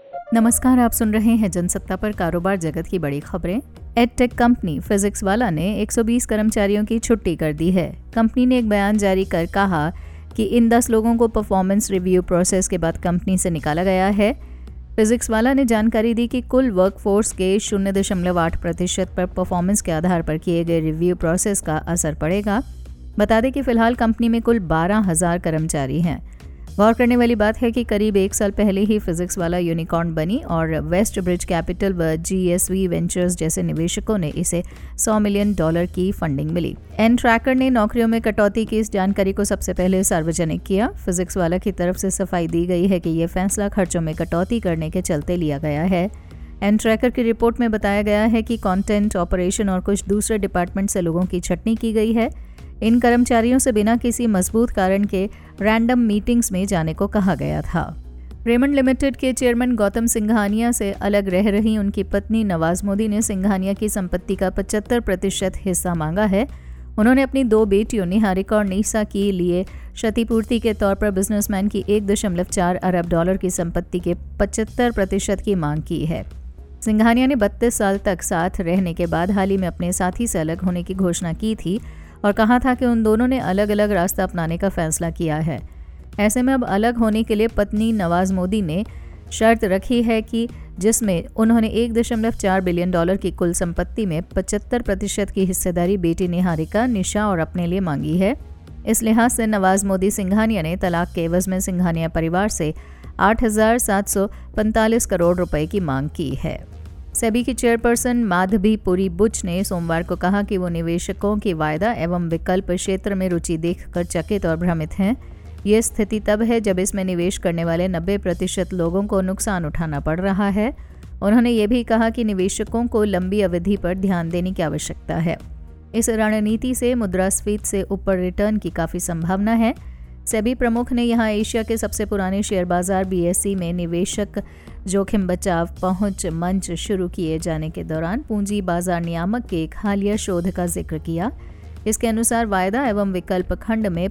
नमस्कार, आप सुन रहे हैं जनसत्ता पर कारोबार जगत की बड़ी खबरें। एडटेक कंपनी फिजिक्स वाला ने 120 कर्मचारियों की छुट्टी कर दी है। कंपनी ने एक बयान जारी कर कहा कि इन 10 लोगों को परफॉर्मेंस रिव्यू प्रोसेस के बाद कंपनी से निकाला गया है। फिजिक्स वाला ने जानकारी दी कि कुल वर्कफोर्स के 0.8% पर परफॉर्मेंस के आधार पर किए गए रिव्यू प्रोसेस का असर पड़ेगा। बता दें कि फिलहाल कंपनी में कुल 12,000 कर्मचारी हैं। गौर करने वाली बात है कि करीब 1 साल पहले ही फिजिक्स वाला यूनिकॉर्न बनी और वेस्ट ब्रिज कैपिटल व GSV वेंचर्स जैसे निवेशकों ने इसे $100 मिलियन की फंडिंग मिली। एनट्रैकर ने नौकरियों में कटौती की इस जानकारी को सबसे पहले सार्वजनिक किया। फिजिक्स वाला की तरफ से सफाई दी गई है कि यह फैसला खर्चों में कटौती करने के चलते लिया गया है। एनट्रैकर की रिपोर्ट में बताया गया है कि कंटेंट, ऑपरेशन और कुछ दूसरे डिपार्टमेंट से लोगों की छंटनी की गई है। इन कर्मचारियों से बिना किसी मजबूत कारण के रैंडम मीटिंग्स में जाने को कहा गया था। रेमंड लिमिटेड के चेयरमैन गौतम सिंघानिया से अलग रह रही उनकी पत्नी नवाज मोदी ने सिंघानिया की संपत्ति का 75% हिस्सा मांगा है। उन्होंने अपनी 2 बेटियों निहारिका और नीसा के लिए क्षतिपूर्ति के तौर पर बिजनेसमैन की $1.4 अरब की संपत्ति के 75% की मांग की है। सिंघानिया ने 32 साल तक साथ रहने के बाद हाल ही में अपने साथी से अलग होने की घोषणा की थी और कहा था कि उन दोनों ने अलग अलग रास्ता अपनाने का फैसला किया है। ऐसे में अब अलग होने के लिए पत्नी नवाज मोदी ने शर्त रखी है कि जिसमें उन्होंने $1.4 बिलियन की कुल संपत्ति में 75% की हिस्सेदारी बेटी निहारिका, निशा और अपने लिए मांगी है। इस लिहाज से नवाज मोदी सिंघानिया ने तलाक के एवज में सिंघानिया परिवार से 8,745 करोड़ रुपए की मांग की है। सेबी की चेयरपर्सन माधवी पुरी बुच ने सोमवार को कहा कि वो निवेशकों की वायदा एवं विकल्प क्षेत्र में रुचि देखकर चकित और भ्रमित हैं। ये स्थिति तब है जब इसमें निवेश करने वाले 90% लोगों को नुकसान उठाना पड़ रहा है। उन्होंने ये भी कहा कि निवेशकों को लंबी अवधि पर ध्यान देने की आवश्यकता है। इस रणनीति से मुद्रास्फीति से ऊपर रिटर्न की काफ़ी संभावना है। सेबी प्रमुख ने यहां एशिया के सबसे पुराने शेयर बाजार BSE में निवेशक जोखिम बचाव पहुंच मंच शुरू किए जाने के दौरान पूंजी बाजार नियामक के एक हालिया शोध का जिक्र किया। इसके अनुसार वायदा एवं विकल्प खंड में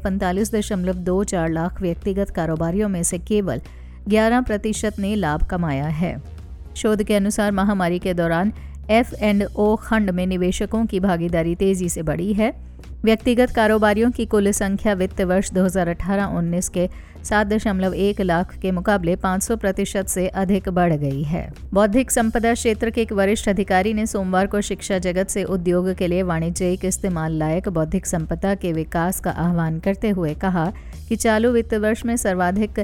45.24 लाख व्यक्तिगत कारोबारियों में से केवल 11% ने लाभ कमाया है। शोध के अनुसार महामारी के दौरान F&O खंड में निवेशकों की भागीदारी तेजी से बढ़ी है। व्यक्तिगत कारोबारियों की कुल संख्या वित्त वर्ष 2018-19 के 7.1 लाख के मुकाबले 500% से अधिक बढ़ गई है। बौद्धिक संपदा क्षेत्र के एक वरिष्ठ अधिकारी ने सोमवार को शिक्षा जगत से उद्योग के लिए वाणिज्यिक इस्तेमाल लायक बौद्धिक संपदा के विकास का आह्वान करते हुए कहा कि चालू वित्त वर्ष में सर्वाधिक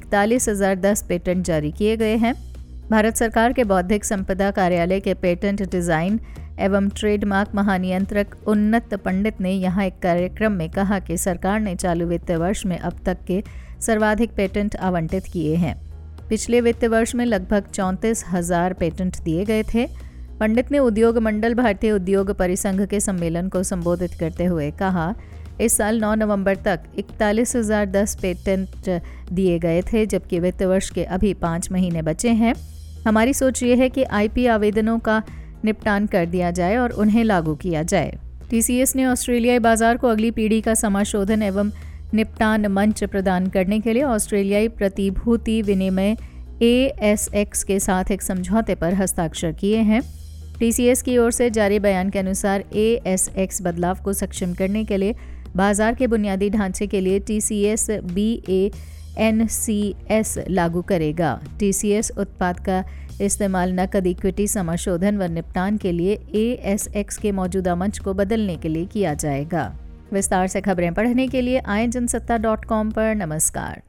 41,010 पेटेंट जारी किए गए हैं। भारत सरकार के बौद्धिक संपदा कार्यालय के पेटेंट डिजाइन एवं ट्रेडमार्क महानियंत्रक उन्नत पंडित ने यहां एक कार्यक्रम में कहा कि सरकार ने चालू वित्त वर्ष में अब तक के सर्वाधिक पेटेंट आवंटित किए हैं। पिछले वित्त वर्ष में लगभग 34,000 पेटेंट दिए गए थे। पंडित ने उद्योग मंडल भारतीय उद्योग परिसंघ के सम्मेलन को संबोधित करते हुए कहा, इस साल 9 नवंबर तक 41,010 पेटेंट दिए गए थे, जबकि वित्त वर्ष के अभी 5 महीने बचे हैं। हमारी सोच ये है कि IP आवेदनों का निपटान कर दिया जाए और उन्हें लागू किया जाए। TCS ने ऑस्ट्रेलियाई बाजार को अगली पीढ़ी का समाशोधन एवं निपटान मंच प्रदान करने के लिए ऑस्ट्रेलियाई प्रतिभूति विनिमय ASX के साथ एक समझौते पर हस्ताक्षर किए हैं। TCS की ओर से जारी बयान के अनुसार ASX बदलाव को सक्षम करने के लिए बाजार के बुनियादी ढांचे के लिए TCS BANCS लागू करेगा। TCS उत्पाद का इस्तेमाल नकद इक्विटी समाशोधन व निपटान के लिए ASX के मौजूदा मंच को बदलने के लिए किया जाएगा। विस्तार से खबरें पढ़ने के लिए आएं जनसत्ता.com पर। नमस्कार।